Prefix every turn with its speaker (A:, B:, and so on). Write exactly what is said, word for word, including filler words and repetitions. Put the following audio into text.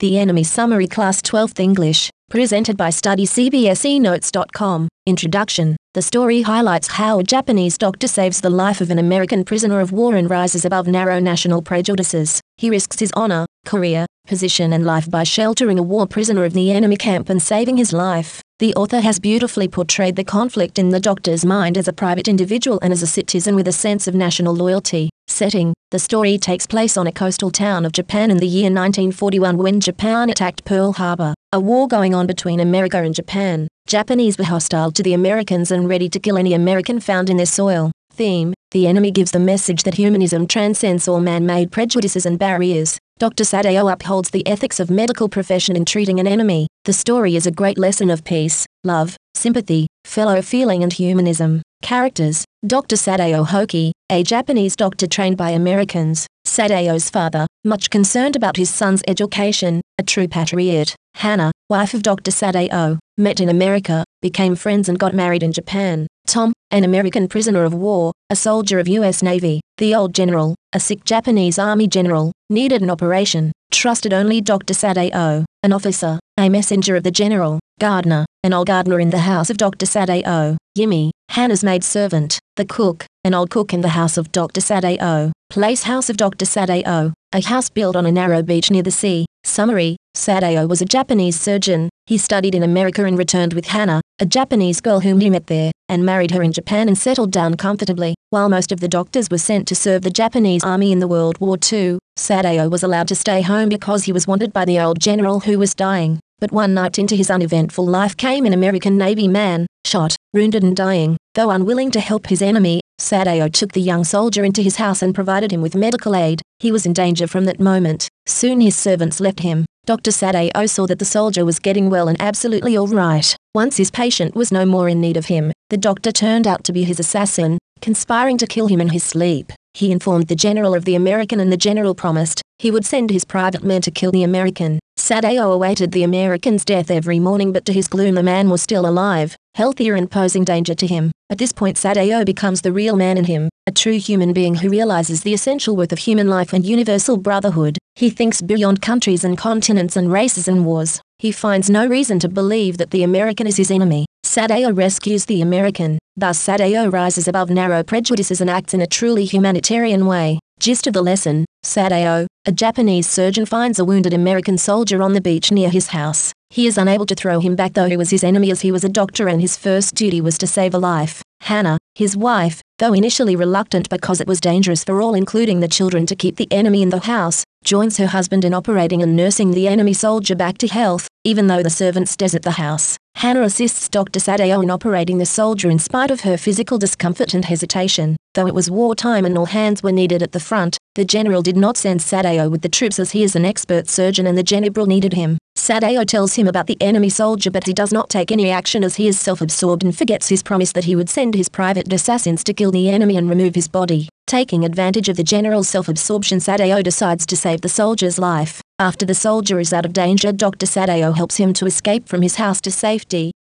A: The Enemy Summary Class twelfth English, presented by study C B S E notes dot com. Introduction. The story highlights how a Japanese doctor saves the life of an American prisoner of war and rises above narrow national prejudices. He risks his honor, career, position and life by sheltering a war prisoner of the enemy camp and saving his life. The author has beautifully portrayed the conflict in the doctor's mind as a private individual and as a citizen with a sense of national loyalty. Setting. The story takes place on a coastal town of Japan in the year nineteen forty-one when Japan attacked Pearl Harbor, a war going on between America and Japan. Japanese were hostile to the Americans and ready to kill any American found in their soil. Theme. The enemy gives the message that humanism transcends all man-made prejudices and barriers. Doctor Sadao upholds the ethics of medical profession in treating an enemy. The story is a great lesson of peace, love, sympathy, fellow feeling and humanism. Characters. Doctor Sadao Hoki, a Japanese doctor trained by Americans. Sadao's father, much concerned about his son's education, a true patriot. Hannah, wife of Doctor Sadao, met in America, became friends and got married in Japan. Tom, an American prisoner of war, a soldier of U S Navy. The old general, a sick Japanese army general, needed an operation, trusted only Doctor Sadao. An officer, a messenger of the general. Gardener, an old gardener in the house of Doctor Sadao. Yimi, Hannah's maidservant. The cook, an old cook in the house of Doctor Sadao. Place house of Doctor Sadao, a house built on a narrow beach near the sea. Summary. Sadao was a Japanese surgeon. He studied in America and returned with Hannah, a Japanese girl whom he met there, and married her in Japan and settled down comfortably. While most of the doctors were sent to serve the Japanese army in the World War Two, Sadao was allowed to stay home because he was wanted by the old general who was dying. But one night into his uneventful life came an American Navy man, shot, wounded and dying. Though unwilling to help his enemy, Sadao took the young soldier into his house and provided him with medical aid. He was in danger from that moment. Soon his servants left him. Doctor Sadao saw that the soldier was getting well and absolutely all right. Once his patient was no more in need of him, the doctor turned out to be his assassin, conspiring to kill him in his sleep. He informed the general of the American and the general promised he would send his private men to kill the American. Sadao awaited the American's death every morning, but to his gloom the man was still alive, healthier and posing danger to him. At this point Sadao becomes the real man in him, a true human being who realizes the essential worth of human life and universal brotherhood. He thinks beyond countries and continents and races and wars. He finds no reason to believe that the American is his enemy. Sadao rescues the American. Thus Sadao rises above narrow prejudices and acts in a truly humanitarian way. Gist of the lesson. Sadao, a Japanese surgeon, finds a wounded American soldier on the beach near his house. He is unable to throw him back though he was his enemy, as he was a doctor and his first duty was to save a life. Hannah, his wife, though initially reluctant because it was dangerous for all including the children to keep the enemy in the house, joins her husband in operating and nursing the enemy soldier back to health, even though the servants desert the house. Hannah assists Doctor Sadao in operating the soldier in spite of her physical discomfort and hesitation. Though it was wartime and all hands were needed at the front, the general did not send Sadao with the troops as he is an expert surgeon and the general needed him. Sadao tells him about the enemy soldier, but he does not take any action as he is self-absorbed and forgets his promise that he would send his private assassins to kill the enemy and remove his body. Taking advantage of the general's self-absorption, Sadao decides to save the soldier's life. After the soldier is out of danger, Doctor Sadao helps him to escape from his house to safety.